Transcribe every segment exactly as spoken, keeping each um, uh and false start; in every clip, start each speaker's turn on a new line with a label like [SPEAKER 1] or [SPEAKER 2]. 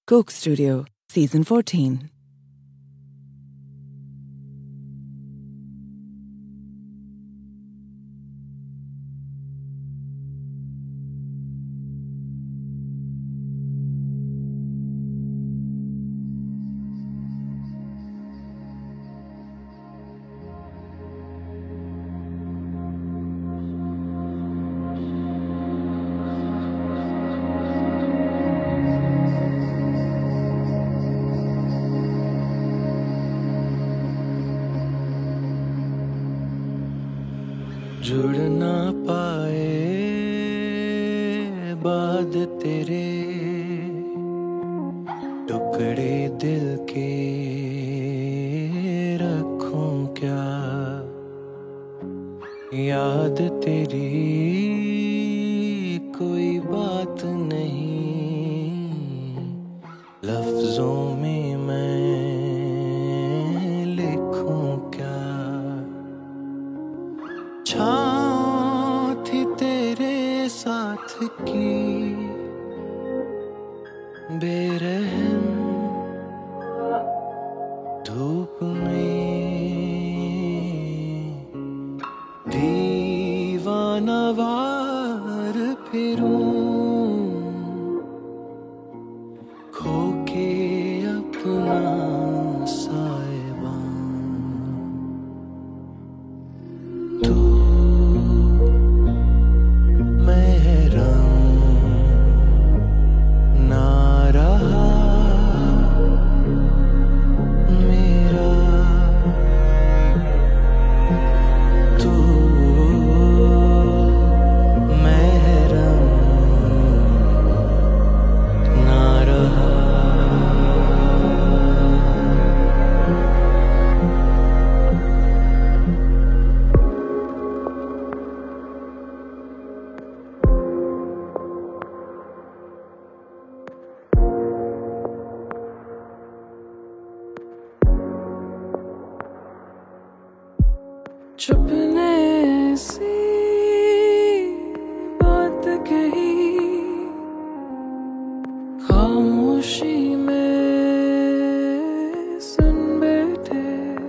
[SPEAKER 1] Coke Studio, Season fourteen.
[SPEAKER 2] जुड़ ना पाए बाद तेरे टुकड़े दिल के रखूं क्या, याद तेरी कोई बात नहीं, लफ्जों में मैं लिखूं क्या। छाँव थी तेरे साथ की बेरहम धूप में, दीवाना वार फिरूं खो के अपना साहिबान। तू
[SPEAKER 3] छुपने सी बात कही खामोशी में सुन बैठे,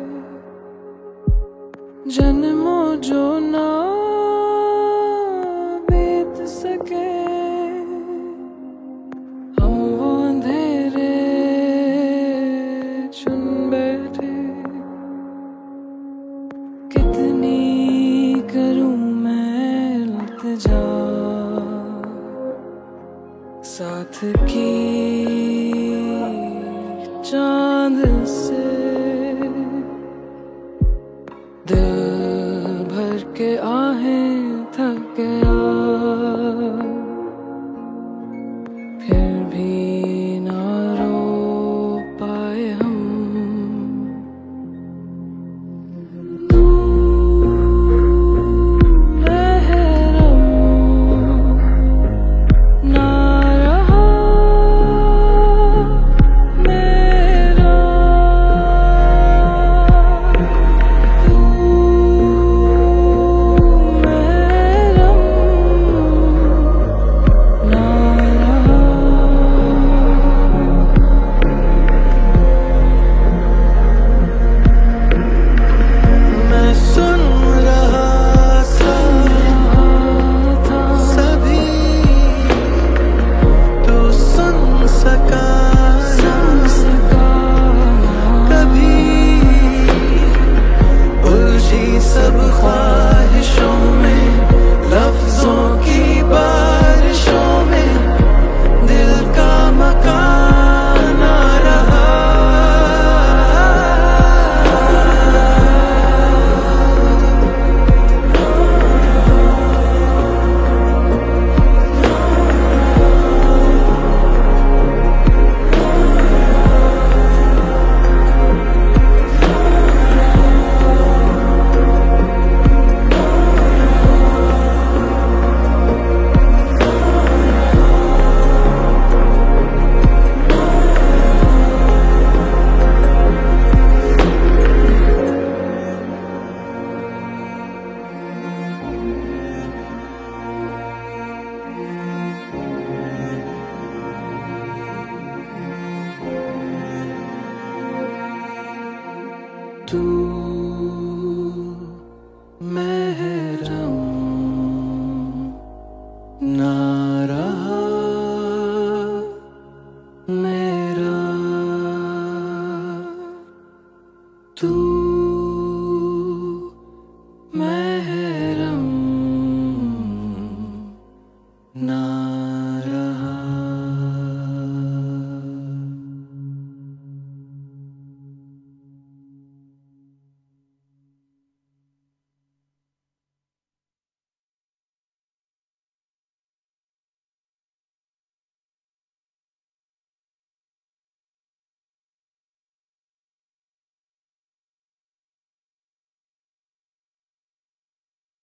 [SPEAKER 3] जन्मों जो ना बीत सके हम वो अंधेरे चुन बैठे। कितनी करूं मैं इल्तिजा साथ की चांद से, दिल भर के आहें थक गया फिर भी ना रो पाए हम।
[SPEAKER 2] सब ख्वाहिशों में लफ्जों की बारिशों में दिल का मकान आ रहा। तू महरम ना रहा मेरा, तू महरम ना